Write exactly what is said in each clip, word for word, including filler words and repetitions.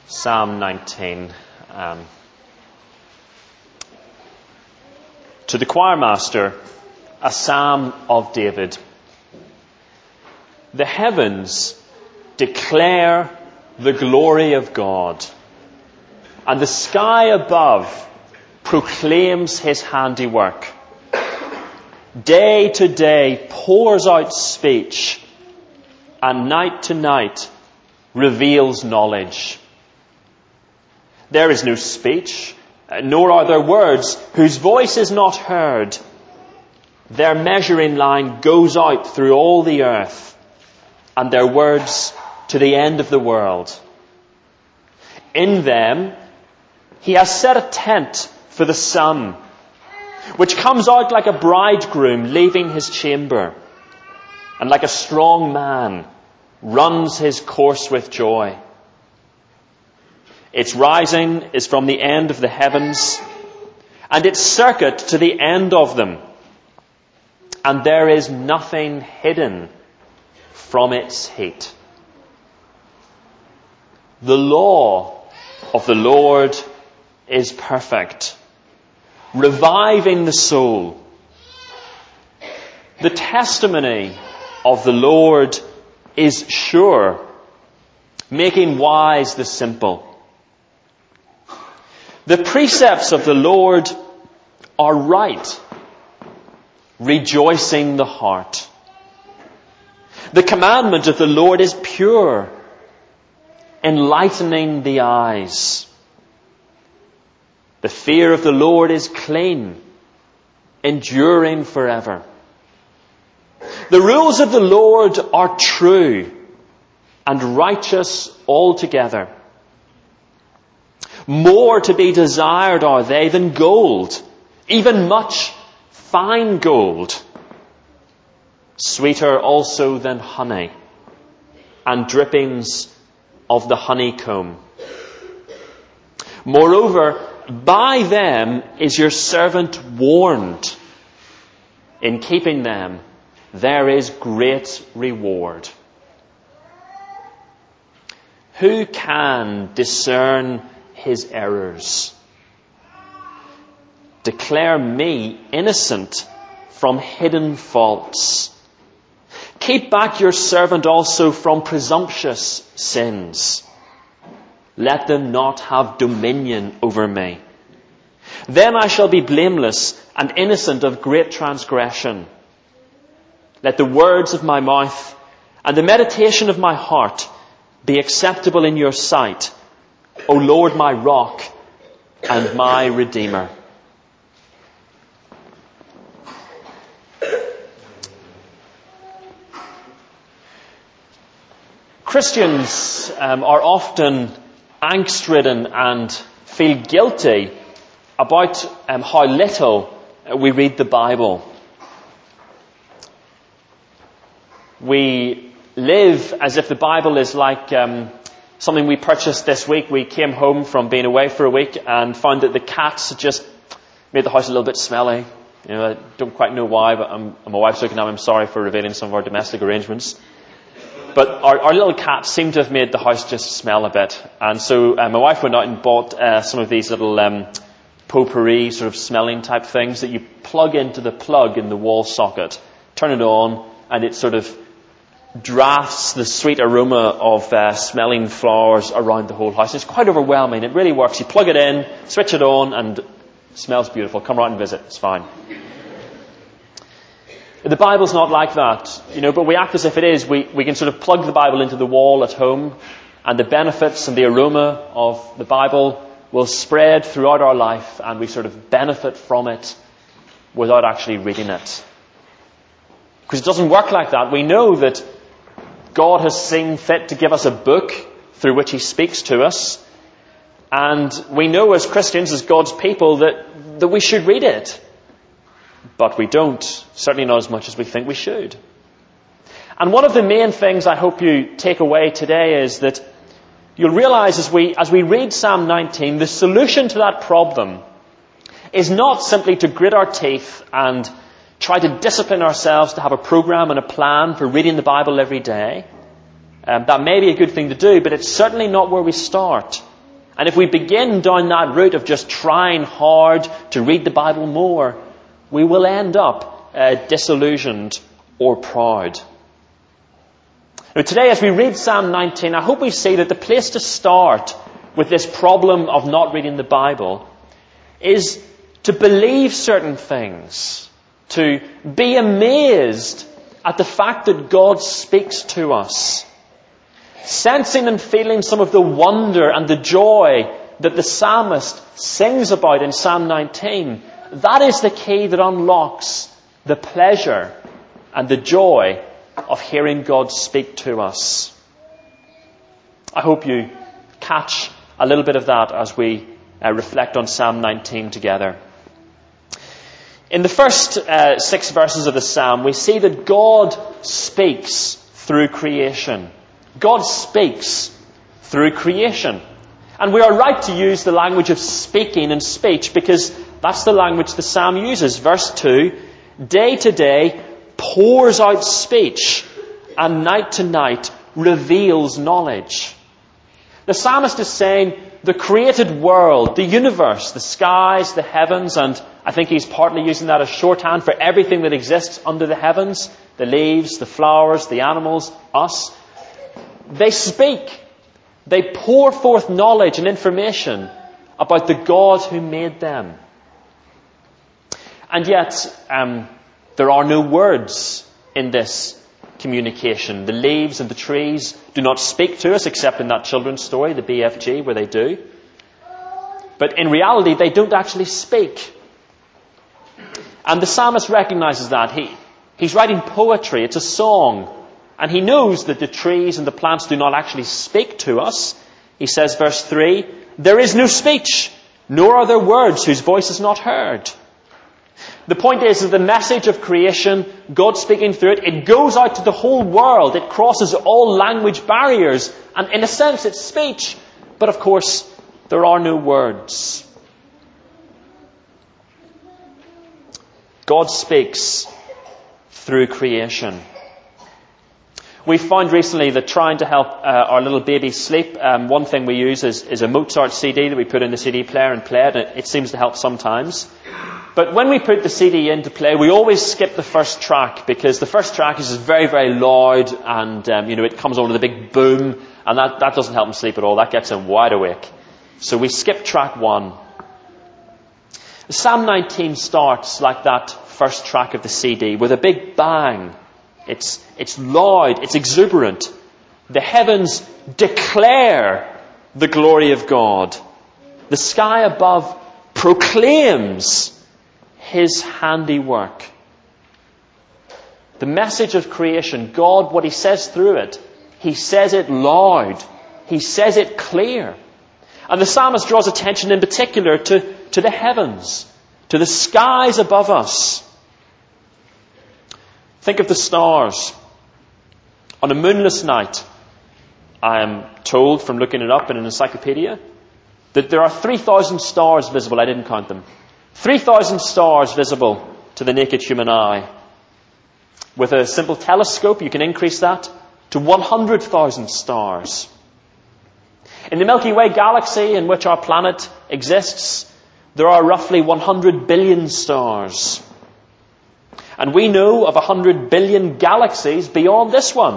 Psalm nineteen. Um, to the choir master, a psalm of David. The heavens declare the glory of God, and the sky above proclaims his handiwork. Day to day pours out speech, and night to night reveals knowledge. There is no speech, nor are there words whose voice is not heard. Their measuring line goes out through all the earth, and their words to the end of the world. In them he has set a tent for the sun, which comes out like a bridegroom leaving his chamber, and like a strong man runs his course with joy. Its rising is from the end of the heavens, and its circuit to the end of them, and there is nothing hidden from its heat. The law of the Lord is perfect, reviving the soul. The testimony of the Lord is sure, making wise the simple. The precepts of the Lord are right, rejoicing the heart. The commandment of the Lord is pure, enlightening the eyes. The fear of the Lord is clean, enduring forever. The rules of the Lord are true and righteous altogether. More to be desired are they than gold, even much fine gold. Sweeter also than honey, and drippings of the honeycomb. Moreover, by them is your servant warned. In keeping them, there is great reward. Who can discern his errors? Declare me innocent from hidden faults. Keep back your servant also from presumptuous sins. Let them not have dominion over me. Then I shall be blameless and innocent of great transgression. Let the words of my mouth and the meditation of my heart be acceptable in your sight, O Lord, my rock and my redeemer. Christians um, are often angst-ridden and feel guilty about um, how little we read the Bible. We live as if the Bible is like um, something we purchased this week. We came home from being away for a week and found that the cats had just made the house a little bit smelly. You know, I don't quite know why, but I'm, my wife's looking at me. I'm sorry for revealing some of our domestic arrangements. But our, our little cats seem to have made the house just smell a bit. And so uh, my wife went out and bought uh, some of these little um, potpourri sort of smelling type things that you plug into the plug in the wall socket, turn it on, and it sort of drafts the sweet aroma of uh, smelling flowers around the whole house. It's quite overwhelming. It really works. You plug it in, switch it on, and it smells beautiful. Come round and visit. It's fine. The Bible's not like that, you know, but we act as if it is. We, we can sort of plug the Bible into the wall at home, and the benefits and the aroma of the Bible will spread throughout our life, and we sort of benefit from it without actually reading it. Because it doesn't work like that. We know that God has seen fit to give us a book through which he speaks to us, and we know as Christians, as God's people, that, that we should read it. But we don't, certainly not as much as we think we should. And one of the main things I hope you take away today is that you'll realize as we, as we read Psalm nineteen, the solution to that problem is not simply to grit our teeth and try to discipline ourselves to have a program and a plan for reading the Bible every day. Um, that may be a good thing to do, but it's certainly not where we start. And if we begin down that route of just trying hard to read the Bible more, we will end up uh, disillusioned or proud. Now, today, as we read Psalm nineteen, I hope we see that the place to start with this problem of not reading the Bible is to believe certain things, to be amazed at the fact that God speaks to us, sensing and feeling some of the wonder and the joy that the psalmist sings about in Psalm nineteen. That is the key that unlocks the pleasure and the joy of hearing God speak to us. I hope you catch a little bit of that as we uh, reflect on Psalm nineteen together. In the first uh, six verses of the psalm, we see that God speaks through creation. God speaks through creation. And we are right to use the language of speaking and speech because that's the language the psalm uses. Verse two, day to day pours out speech, and night to night reveals knowledge. The psalmist is saying the created world, the universe, the skies, the heavens, and I think he's partly using that as shorthand for everything that exists under the heavens, the leaves, the flowers, the animals, us. They speak. They pour forth knowledge and information about the God who made them. And yet, um, there are no words in this communication. The leaves and the trees do not speak to us, except in that children's story, the B F G, where they do. But in reality, they don't actually speak. And the psalmist recognizes that. He, he's writing poetry. It's a song. And he knows that the trees and the plants do not actually speak to us. He says, verse three, there is no speech, nor are there words whose voice is not heard. The point is that the message of creation, God speaking through it, it goes out to the whole world. It crosses all language barriers. And in a sense, it's speech. But of course, there are no words. God speaks through creation. We found recently that trying to help uh, our little baby sleep, um, one thing we use is, is a Mozart C D that we put in the C D player and play it. And it seems to help sometimes. But when we put the C D in to play, we always skip the first track because the first track is very, very loud and, um, you know, it comes on with a big boom and that, that doesn't help him sleep at all. That gets him wide awake. So we skip track one. Psalm nineteen starts like that first track of the C D with a big bang. It's, it's loud, it's exuberant. The heavens declare the glory of God. The sky above proclaims His handiwork. The message of creation, God, what He says through it, He says it loud. He says it clear. And the psalmist draws attention in particular to, to the heavens, to the skies above us. Think of the stars. On a moonless night, I am told from looking it up in an encyclopedia, that there are three thousand stars visible. I didn't count them. three thousand stars visible to the naked human eye. With a simple telescope, you can increase that to one hundred thousand stars. In the Milky Way galaxy in which our planet exists, there are roughly one hundred billion stars. And we know of one hundred billion galaxies beyond this one.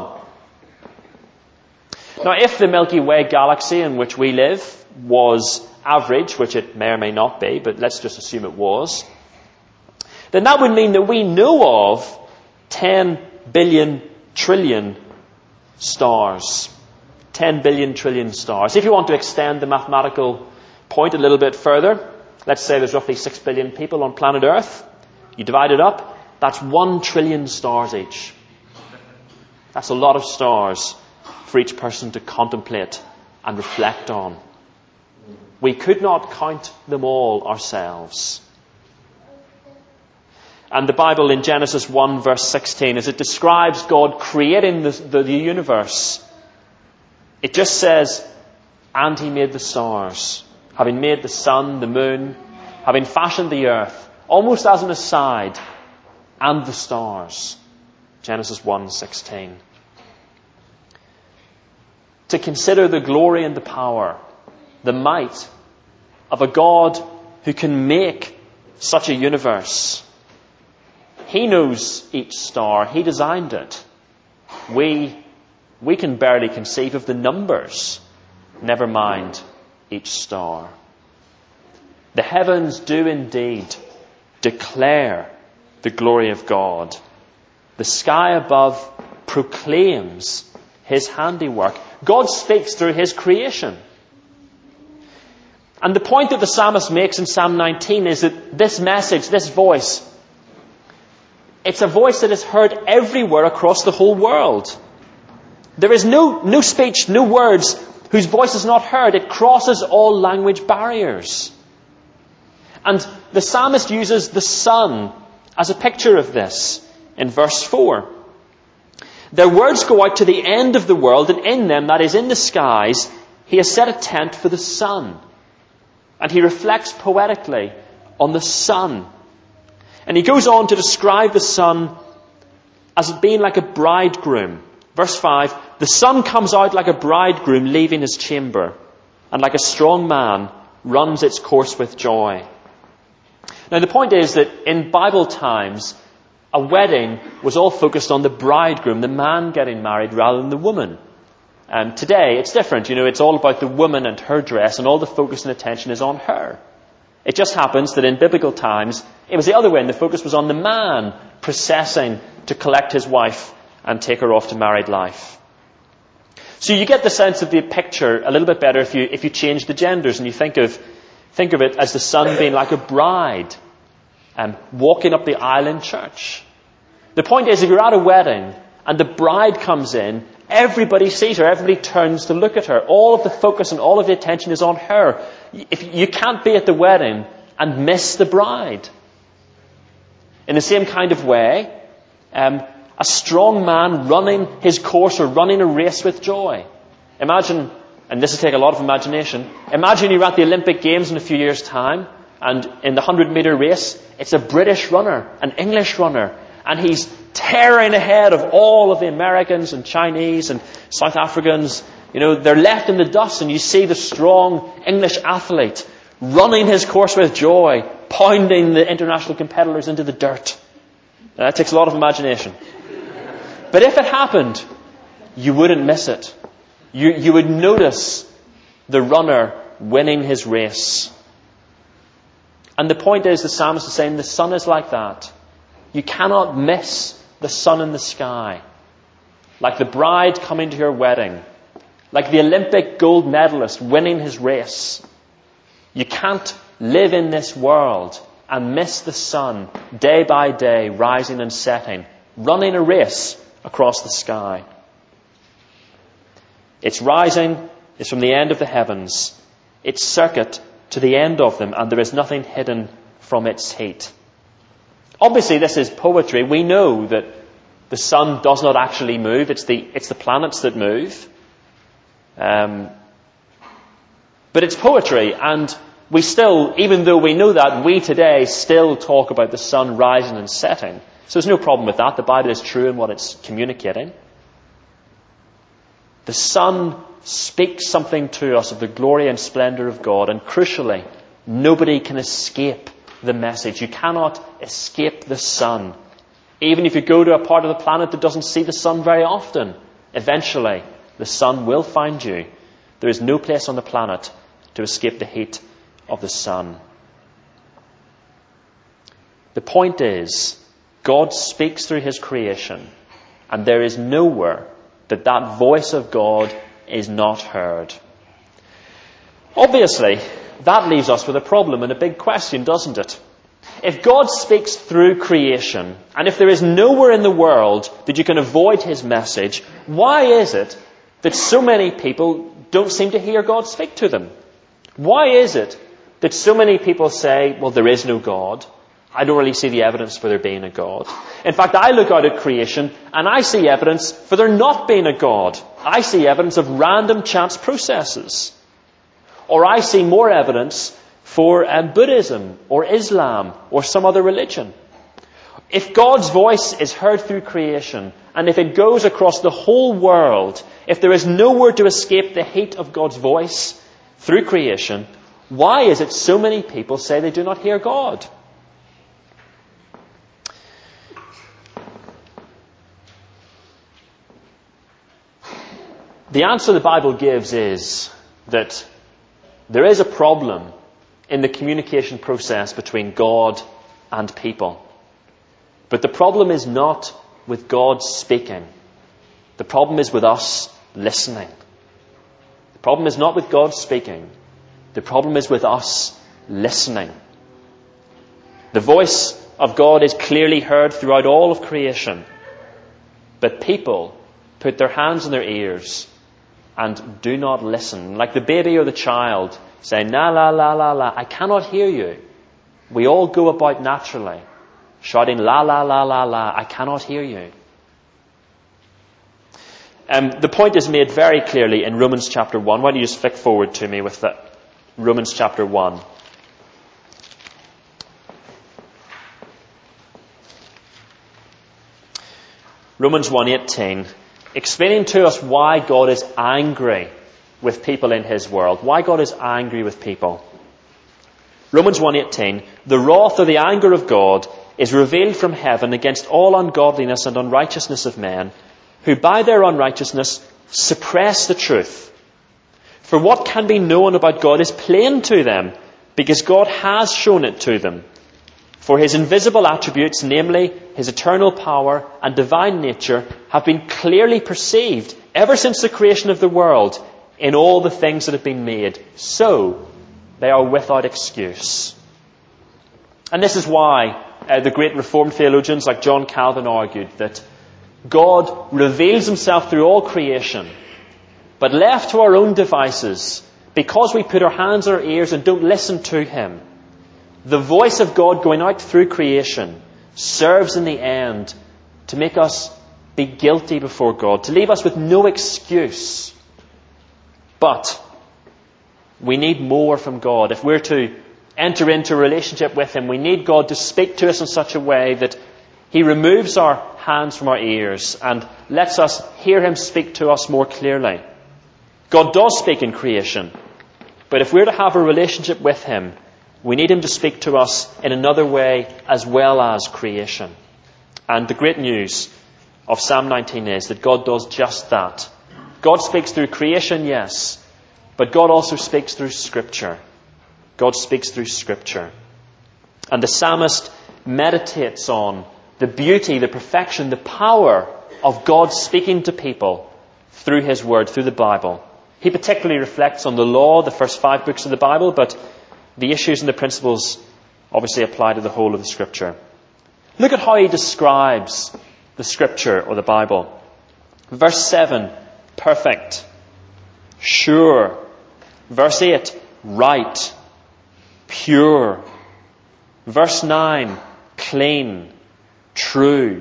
Now, if the Milky Way galaxy in which we live was average, which it may or may not be, but let's just assume it was, then that would mean that we know of ten billion trillion stars. ten billion trillion stars. If you want to extend the mathematical point a little bit further, let's say there's roughly six billion people on planet Earth. You divide it up, that's one trillion stars each. That's a lot of stars for each person to contemplate and reflect on. We could not count them all ourselves. And the Bible in Genesis one verse sixteen, as it describes God creating the, the, the universe, it just says, and He made the stars, having made the sun, the moon, having fashioned the earth, almost as an aside, and the stars. Genesis one sixteen. To consider the glory and the power the might of a God who can make such a universe. He knows each star. He designed it. We, we can barely conceive of the numbers, never mind each star. The heavens do indeed declare the glory of God. The sky above proclaims his handiwork. God speaks through his creation. And the point that the psalmist makes in Psalm nineteen is that this message, this voice, it's a voice that is heard everywhere across the whole world. There is no, no speech, no words whose voice is not heard. It crosses all language barriers. And the psalmist uses the sun as a picture of this in verse four. Their words go out to the end of the world, and in them, that is in the skies, he has set a tent for the sun. And he reflects poetically on the sun. And he goes on to describe the sun as being like a bridegroom. Verse five, the sun comes out like a bridegroom leaving his chamber, and like a strong man runs its course with joy. Now the point is that in Bible times, a wedding was all focused on the bridegroom, the man getting married, rather than the woman. And today it's different. You know, it's all about the woman and her dress, and all the focus and attention is on her. It just happens that in biblical times, it was the other way, and the focus was on the man processing to collect his wife and take her off to married life. So you get the sense of the picture a little bit better if you if you change the genders, and you think of think of it as the sun being like a bride and walking up the aisle in church. The point is, if you're at a wedding and the bride comes in, everybody sees her, everybody turns to look at her. All of the focus and all of the attention is on her. If you can't be at the wedding and miss the bride. In the same kind of way, um, a strong man running his course or running a race with joy. Imagine, and this will take a lot of imagination, imagine you're at the Olympic Games in a few years' time, and in the hundred metre race, it's a British runner, an English runner, and he's tearing ahead of all of the Americans and Chinese and South Africans. You know, they're left in the dust, and you see the strong English athlete running his course with joy, pounding the international competitors into the dirt. Now, that takes a lot of imagination. But if it happened, you wouldn't miss it. You, you would notice the runner winning his race. And the point is, the psalmist is saying the sun is like that. You cannot miss the sun in the sky. Like the bride coming to your wedding. Like the Olympic gold medalist winning his race. You can't live in this world and miss the sun day by day, rising and setting, running a race across the sky. Its rising is from the end of the heavens, its circuit to the end of them, and there is nothing hidden from its heat. Obviously, this is poetry. We know that the sun does not actually move. It's the, it's the planets that move. Um, but it's poetry, and we still, even though we know that, we today still talk about the sun rising and setting. So there's no problem with that. The Bible is true in what it's communicating. The sun speaks something to us of the glory and splendour of God, and crucially, nobody can escape the message. You cannot escape the sun. Even if you go to a part of the planet that doesn't see the sun very often, eventually the sun will find you. There is no place on the planet to escape the heat of the sun. The point is, God speaks through his creation, and there is nowhere that that voice of God is not heard. Obviously, that leaves us with a problem and a big question, doesn't it? If God speaks through creation, and if there is nowhere in the world that you can avoid his message, why is it that so many people don't seem to hear God speak to them? Why is it that so many people say, well, there is no God? I don't really see the evidence for there being a God. In fact, I look out at creation and I see evidence for there not being a God. I see evidence of random chance processes. Or I see more evidence for um, Buddhism or Islam or some other religion. If God's voice is heard through creation, and if it goes across the whole world, if there is nowhere to escape the heat of God's voice, through creation, why is it so many people say they do not hear God? The answer the Bible gives is that there is a problem in the communication process between God and people. But the problem is not with God speaking. The problem is with us listening. The problem is not with God speaking. The problem is with us listening. The voice of God is clearly heard throughout all of creation. But people put their hands on their ears and do not listen. Like the baby or the child saying, la la la la la, I cannot hear you. We all go about naturally shouting, la la la la la, I cannot hear you. Um, the point is made very clearly in Romans chapter one. Why don't you just flick forward to me with that? Romans chapter one. Romans one eighteen, explaining to us why God is angry with people in His world. Why God is angry with people. Romans one eighteen, the wrath or the anger of God is revealed from heaven against all ungodliness and unrighteousness of men, who by their unrighteousness suppress the truth. For what can be known about God is plain to them, because God has shown it to them. For His invisible attributes, namely His eternal power and divine nature, have been clearly perceived ever since the creation of the world in all the things that have been made. So they are without excuse. And this is why uh, the great Reformed theologians like John Calvin argued that God reveals Himself through all creation, but left to our own devices, because we put our hands on our ears and don't listen to Him, the voice of God going out through creation serves in the end to make us be guilty before God, to leave us with no excuse. But we need more from God. If we're to enter into a relationship with Him, we need God to speak to us in such a way that He removes our hands from our ears and lets us hear Him speak to us more clearly. God does speak in creation, but if we're to have a relationship with Him, we need Him to speak to us in another way as well as creation. And the great news of Psalm nineteen is that God does just that. God speaks through creation, yes, but God also speaks through Scripture. God speaks through Scripture. And the psalmist meditates on the beauty, the perfection, the power of God speaking to people through His Word, through the Bible. He particularly reflects on the law, the first five books of the Bible, but the issues and the principles obviously apply to the whole of the Scripture. Look at how he describes the Scripture or the Bible. Verse seven, perfect, sure. Verse eight, right, pure. Verse nine, clean, true.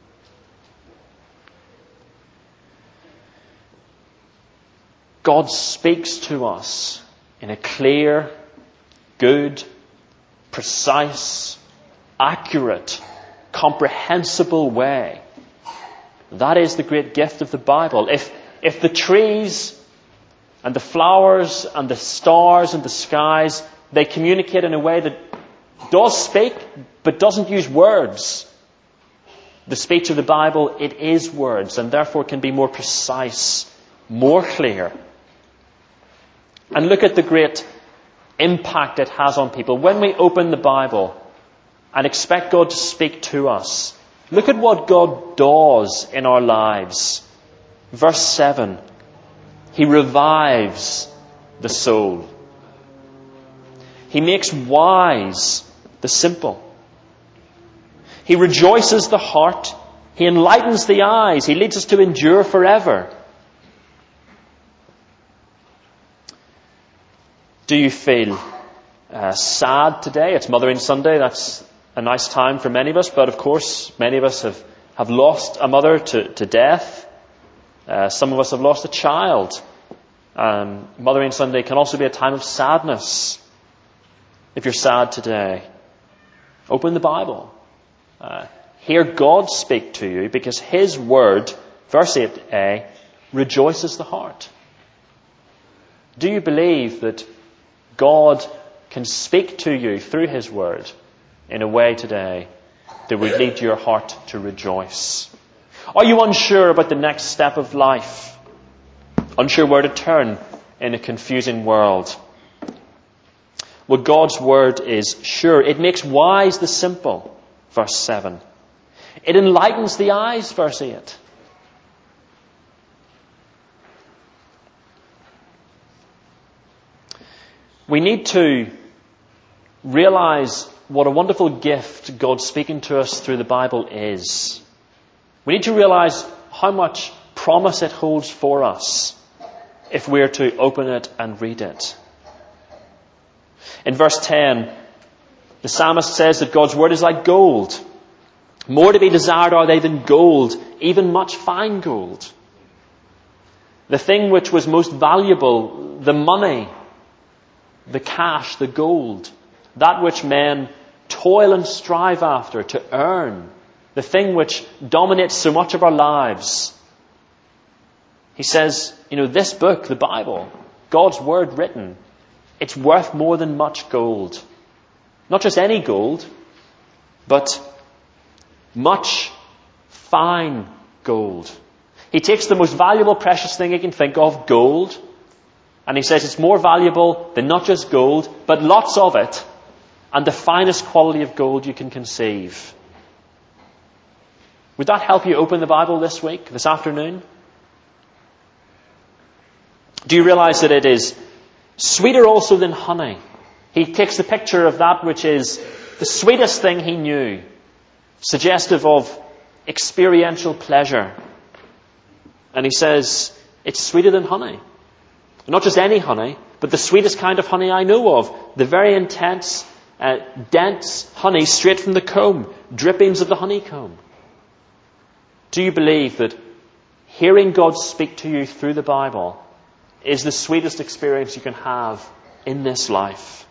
God speaks to us in a clear, good, precise, accurate, comprehensible way. That is the great gift of the Bible. If, if the trees and the flowers and the stars and the skies, they communicate in a way that does speak but doesn't use words, the speech of the Bible, it is words, and therefore can be more precise, more clear. And look at the great impact it has on people. When we open the Bible and expect God to speak to us, look at what God does in our lives. Verse seven, He revives the soul. He makes wise the simple. He rejoices the heart. He enlightens the eyes. He leads us to endure forever. Do you feel uh, sad today? It's Mothering Sunday. That's a nice time for many of us. But of course, many of us have, have lost a mother to, to death. Uh, some of us have lost a child. Um, Mothering Sunday can also be a time of sadness. If you're sad today, open the Bible. Uh, hear God speak to you, because His Word, verse eight a, rejoices the heart. Do you believe that God can speak to you through his word in a way today that would lead your heart to rejoice? Are you unsure about the next step of life? Unsure where to turn in a confusing world? Well, God's word is sure. It makes wise the simple, verse seven. It enlightens the eyes, verse eight. We need to realize what a wonderful gift God speaking to us through the Bible is. We need to realize how much promise it holds for us if we're to open it and read it. In verse ten, the psalmist says that God's word is like gold. More to be desired are they than gold, even much fine gold. The thing which was most valuable, the money, the cash, the gold, that which men toil and strive after to earn, the thing which dominates so much of our lives. He says, you know, this book, the Bible, God's word written, it's worth more than much gold. Not just any gold, but much fine gold. He takes the most valuable, precious thing he can think of, gold, and he says it's more valuable than not just gold, but lots of it, and the finest quality of gold you can conceive. Would that help you open the Bible this week, this afternoon? Do you realize that it is sweeter also than honey? He takes the picture of that which is the sweetest thing he knew, suggestive of experiential pleasure. And he says, it's sweeter than honey. Not just any honey, but the sweetest kind of honey I know of. The very intense, uh, dense honey straight from the comb, drippings of the honeycomb. Do you believe that hearing God speak to you through the Bible is the sweetest experience you can have in this life?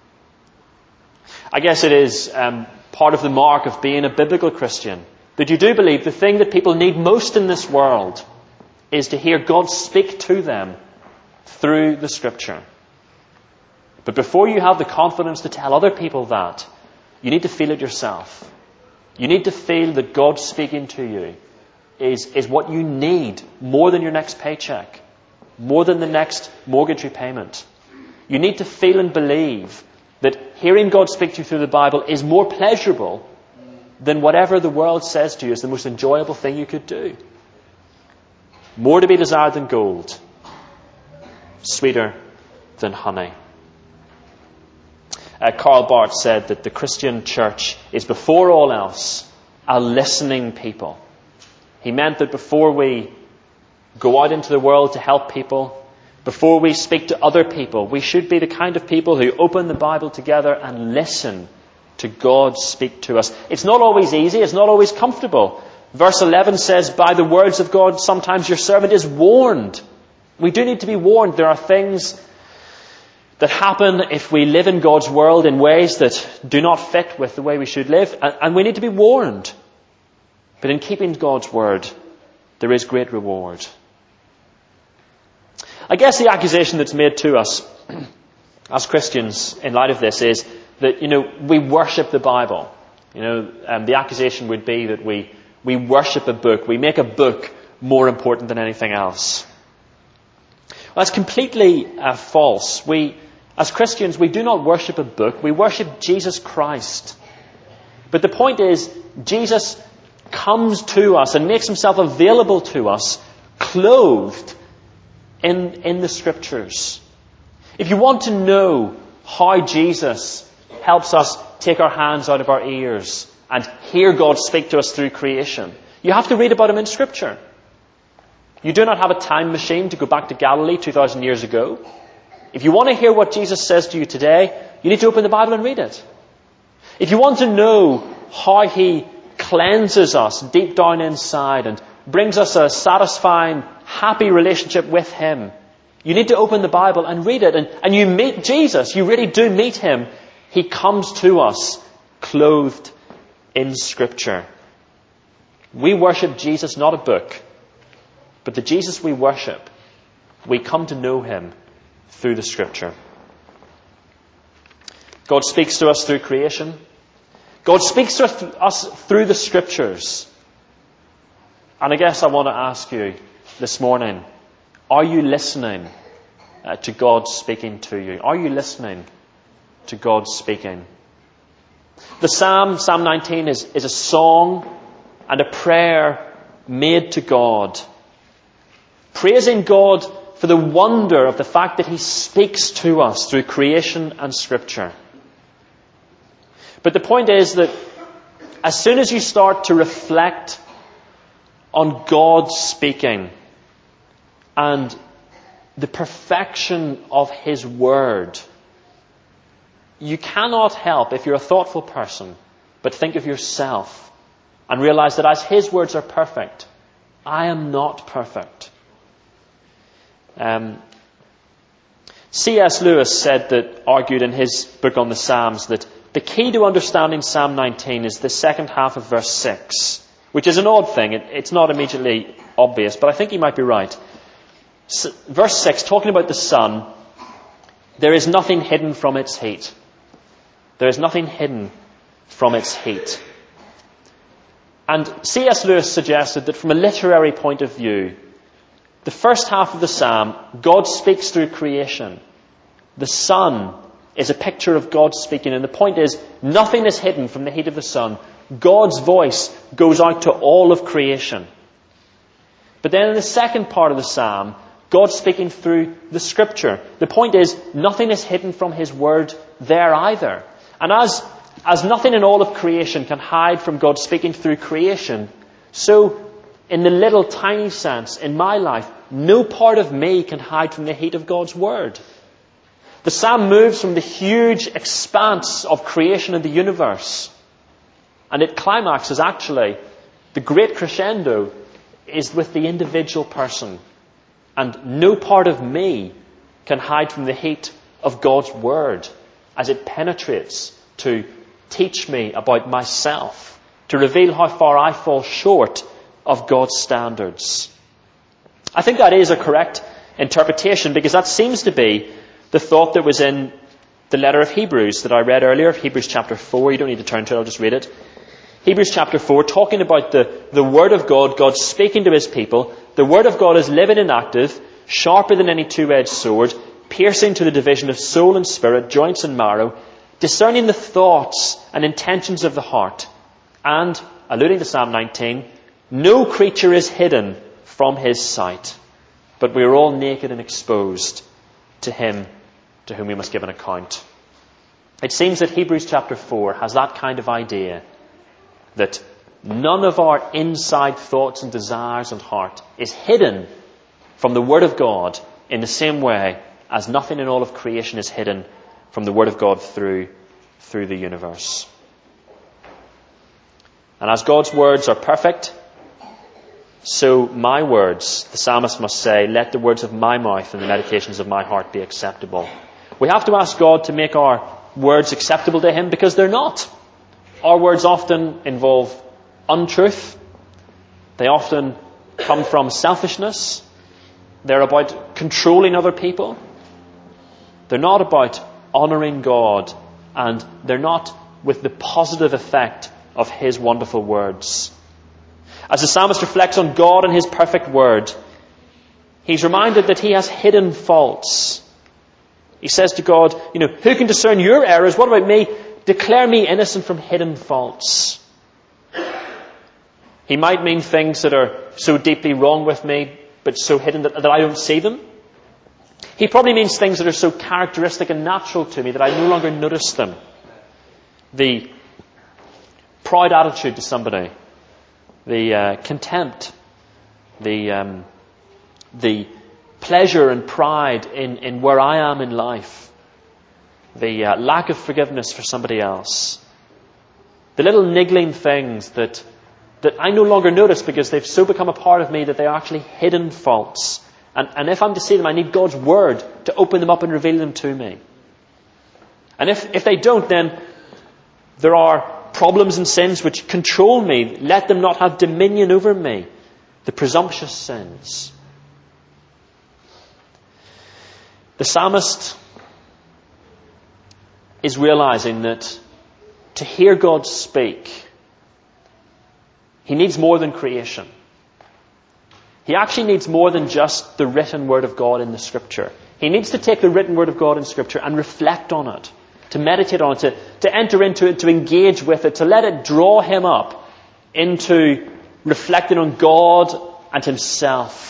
I guess it is um, part of the mark of being a biblical Christian that you do believe the thing that people need most in this world is to hear God speak to them through the Scripture. But before you have the confidence to tell other people that, you need to feel it yourself. You need to feel that God speaking to you is, is what you need more than your next paycheck, more than the next mortgage repayment. You need to feel and believe that hearing God speak to you through the Bible is more pleasurable than whatever the world says to you is the most enjoyable thing you could do. More to be desired than gold, sweeter than honey. Uh, Karl Barth said that the Christian church is before all else a listening people. He meant that before we go out into the world to help people, before we speak to other people, we should be the kind of people who open the Bible together and listen to God speak to us. It's not always easy, it's not always comfortable. Verse eleven says, by the words of God, sometimes your servant is warned. We do need to be warned. There are things that happen if we live in God's world in ways that do not fit with the way we should live, and we need to be warned. But in keeping God's word, there is great reward. I guess the accusation that's made to us as Christians in light of this is that, you know, we worship the Bible. You know, um, the accusation would be that we, we worship a book. We make a book more important than anything else. Well, that's completely uh, false. We, as Christians, we do not worship a book. We worship Jesus Christ. But the point is, Jesus comes to us and makes himself available to us, clothed in, in the Scriptures. If you want to know how Jesus helps us take our hands out of our ears and hear God speak to us through creation, you have to read about him in Scripture. You do not have a time machine to go back to Galilee two thousand years ago. If you want to hear what Jesus says to you today, you need to open the Bible and read it. If you want to know how he cleanses us deep down inside and brings us a satisfying, happy relationship with him, you need to open the Bible and read it. And, and you meet Jesus. You really do meet him. He comes to us clothed in Scripture. We worship Jesus, not a book. But the Jesus we worship, we come to know him through the Scripture. God speaks to us through creation. God speaks to us through the Scriptures. And I guess I want to ask you this morning, are you listening uh, to God speaking to you? Are you listening to God speaking? The Psalm, Psalm nineteen, is, is a song and a prayer made to God, praising God for the wonder of the fact that He speaks to us through creation and Scripture. But the point is that as soon as you start to reflect on God speaking and the perfection of His Word, you cannot help, if you're a thoughtful person, but think of yourself and realize that as His words are perfect, I am not perfect. Um, C S Lewis said that, argued in his book on the Psalms, that the key to understanding Psalm nineteen is the second half of verse six, which is an odd thing. It, it's not immediately obvious, but I think he might be right. S- verse six, talking about the sun, there is nothing hidden from its heat. There is nothing hidden from its heat. And C S Lewis suggested that from a literary point of view, the first half of the psalm, God speaks through creation. The sun is a picture of God speaking, and the point is, nothing is hidden from the heat of the sun. God's voice goes out to all of creation. But then in the second part of the psalm, God speaking through the Scripture. The point is, nothing is hidden from His Word there either. And as, as nothing in all of creation can hide from God speaking through creation, so in the little tiny sense in my life, no part of me can hide from the heat of God's Word. The psalm moves from the huge expanse of creation and the universe, and it climaxes actually, the great crescendo is with the individual person. And no part of me can hide from the heat of God's Word as it penetrates to teach me about myself, to reveal how far I fall short of God's standards. I think that is a correct interpretation, because that seems to be the thought that was in the letter of Hebrews that I read earlier, Hebrews chapter four. You don't need to turn to it, I'll just read it. Hebrews chapter four, talking about the, the Word of God, God speaking to His people. The Word of God is living and active, sharper than any two-edged sword, piercing to the division of soul and spirit, joints and marrow, discerning the thoughts and intentions of the heart. And, alluding to Psalm nineteen, no creature is hidden from His sight, but we are all naked and exposed to Him to whom we must give an account. It seems that Hebrews chapter four has that kind of idea, that none of our inside thoughts and desires and heart is hidden from the Word of God in the same way as nothing in all of creation is hidden from the Word of God through, through the universe. And as God's words are perfect, so my words, the psalmist must say, let the words of my mouth and the meditations of my heart be acceptable. We have to ask God to make our words acceptable to Him, because they're not. Our words often involve untruth. They often come from selfishness. They're about controlling other people. They're not about honouring God, and they're not with the positive effect of His wonderful words. As the psalmist reflects on God and His perfect Word, he's reminded that He has hidden faults. He says to God, you know, who can discern your errors? What about me? Declare me innocent from hidden faults. He might mean things that are so deeply wrong with me, but so hidden that, that I don't see them. He probably means things that are so characteristic and natural to me that I no longer notice them. The proud attitude to somebody, the uh, contempt, the um, the pleasure and pride in, in where I am in life, the uh, lack of forgiveness for somebody else, the little niggling things that that I no longer notice because they've so become a part of me that they are actually hidden faults. And, and if I'm to see them, I need God's Word to open them up and reveal them to me. And if, if they don't, then there are problems and sins which control me. Let them not have dominion over me. The presumptuous sins. The psalmist is realizing that to hear God speak, he needs more than creation. He actually needs more than just the written word of God in the Scripture. He needs to take the written word of God in Scripture and reflect on it, to meditate on it, to, to enter into it, to engage with it, to let it draw him up into reflecting on God and himself.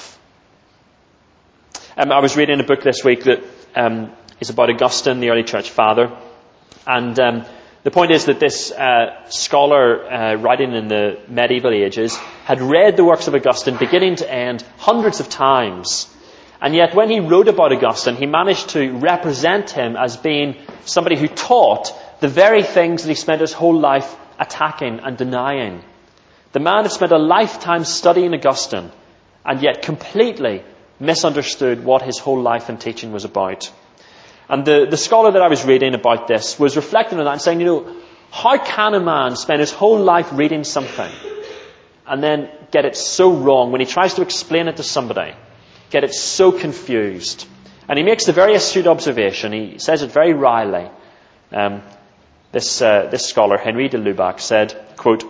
Um, I was reading a book this week that um, is about Augustine, the early church father. And um, the point is that this uh, scholar uh, writing in the medieval ages had read the works of Augustine beginning to end hundreds of times. And yet when he wrote about Augustine, he managed to represent him as being somebody who taught the very things that he spent his whole life attacking and denying. The man had spent a lifetime studying Augustine and yet completely misunderstood what his whole life and teaching was about. And the, the scholar that I was reading about this was reflecting on that and saying, you know, how can a man spend his whole life reading something and then get it so wrong when he tries to explain it to somebody, get it so confused? And he makes the very astute observation, he says it very wryly. Um, this, uh, this scholar, Henri de Lubac, said, quote,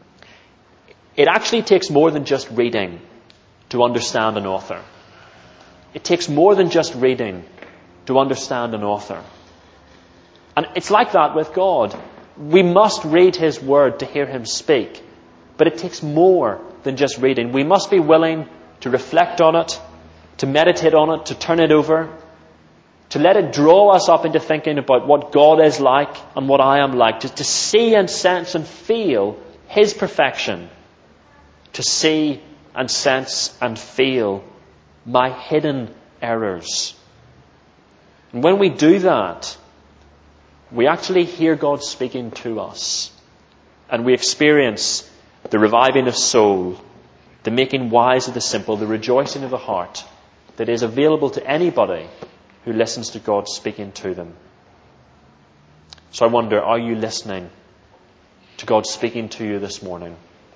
"It actually takes more than just reading to understand an author. It takes more than just reading to understand an author." And it's like that with God. We must read his word to hear him speak. But it takes more than just reading. We must be willing to reflect on it, to meditate on it, to turn it over, to let it draw us up into thinking about what God is like and what I am like, to, to see and sense and feel his perfection, to see and sense and feel my hidden errors. And when we do that, we actually hear God speaking to us. And we experience the reviving of soul, the making wise of the simple, the rejoicing of the heart that is available to anybody who listens to God speaking to them. So I wonder, are you listening to God speaking to you this morning?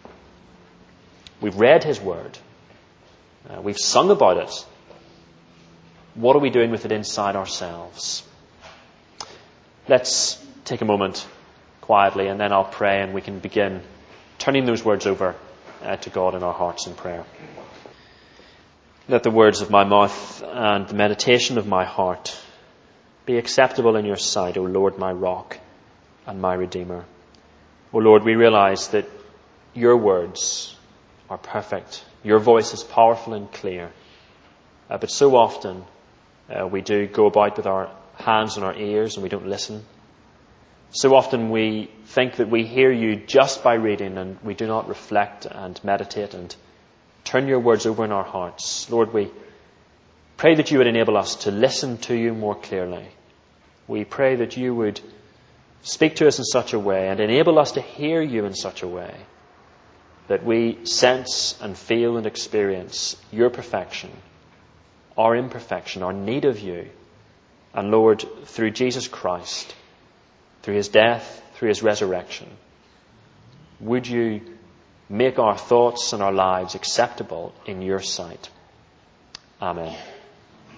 We've read his word. Uh, we've sung about it. What are we doing with it inside ourselves? Let's take a moment quietly and then I'll pray and we can begin turning those words over uh, to God in our hearts in prayer. Let the words of my mouth and the meditation of my heart be acceptable in your sight, O Lord, my rock and my redeemer. O Lord, we realize that your words are perfect. Your voice is powerful and clear. Uh, but so often uh, we do go about with our hands on our ears and we don't listen. So often we think that we hear you just by reading and we do not reflect and meditate and turn your words over in our hearts. Lord, we pray that you would enable us to listen to you more clearly. We pray that you would speak to us in such a way and enable us to hear you in such a way that we sense and feel and experience your perfection, our imperfection, our need of you. And Lord, through Jesus Christ, through his death, through his resurrection, would you make our thoughts and our lives acceptable in your sight? Amen.